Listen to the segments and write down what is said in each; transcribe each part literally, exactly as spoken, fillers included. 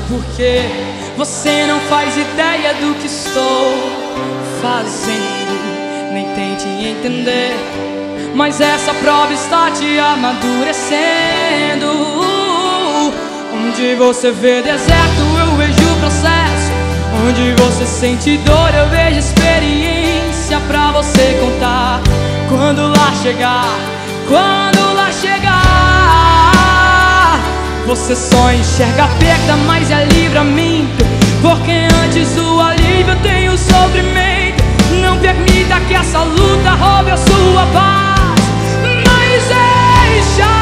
porque você não faz ideia do que estou fazendo. Nem tente entender, mas essa prova está te amadurecendo. Onde você vê deserto, eu vejo processo. Onde você sente dor, eu vejo experiência pra você contar. Quando lá chegar, quando lá chegar, você só enxerga a perda, mas é livramento. Porque antes do alívio tem o sofrimento. Não permita que essa luta roube a sua paz, mas deixa,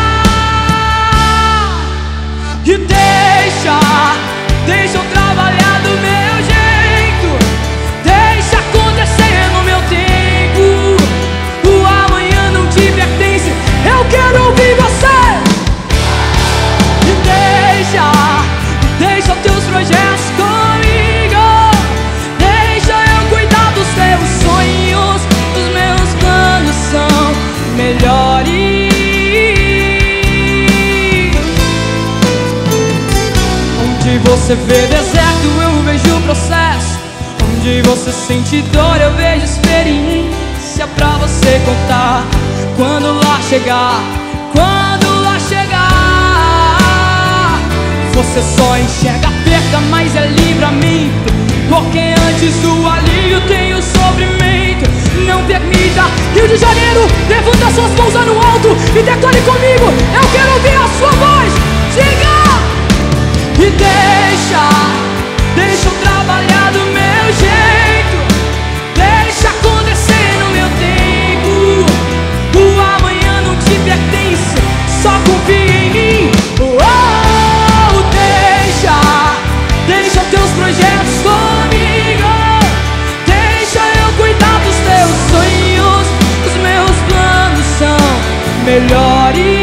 e deixa, deixa eu trabalhar do meu jeito. Deixa acontecer no meu tempo. O amanhã não te pertence, eu quero ouvir você. E deixa, deixa os teus projetos comigo. Deixa eu cuidar dos teus sonhos. Os meus planos são melhores. Onde você vê deserto, eu vejo o processo. Onde você sente dor, eu vejo experiência pra você contar. Quando lá chegar, quando lá chegar, você só enxerga a perda, mas é livramento. Porque antes do alívio tem o sofrimento. Não permita. Rio de Janeiro, levanta suas mãos lá no alto e declare comigo: eu quero ouvir a sua voz. Diga! E deixa, deixa eu trabalhar do meu jeito. Deixa acontecer no meu tempo. O amanhã não te pertence, só confia em mim. Oh, deixa, deixa teus projetos comigo. Deixa eu cuidar dos teus sonhos. Os meus planos são melhores.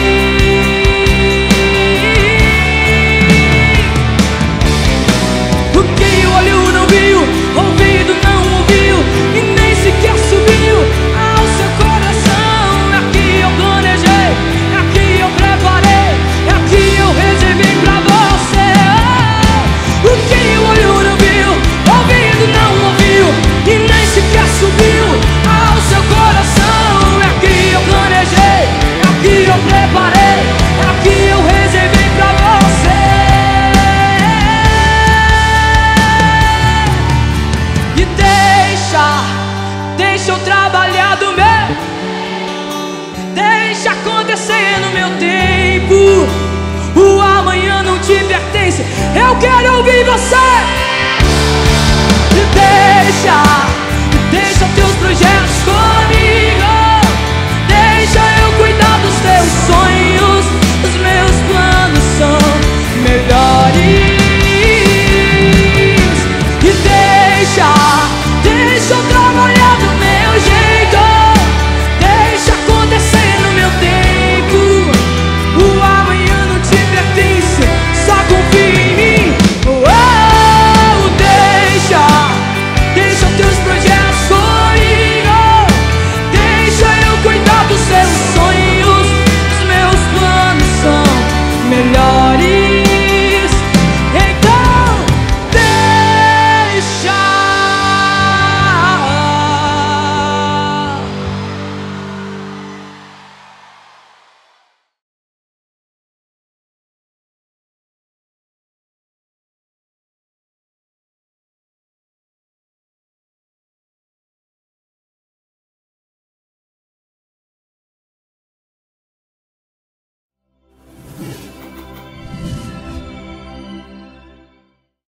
Ouvido não ouviu e nem sequer subiu ao seu coração. É que eu planejei, é que eu preparei, é que eu reservei pra você. O que o olho não viu, ouvido não ouviu e nem sequer subiu ao seu coração. É que eu planejei, é que eu preparei, é que eu reservei pra você. E deixa, deixa eu trabalhar do meu. Deixa acontecer no meu tempo. O amanhã não te pertence, eu quero ouvir você. E deixa.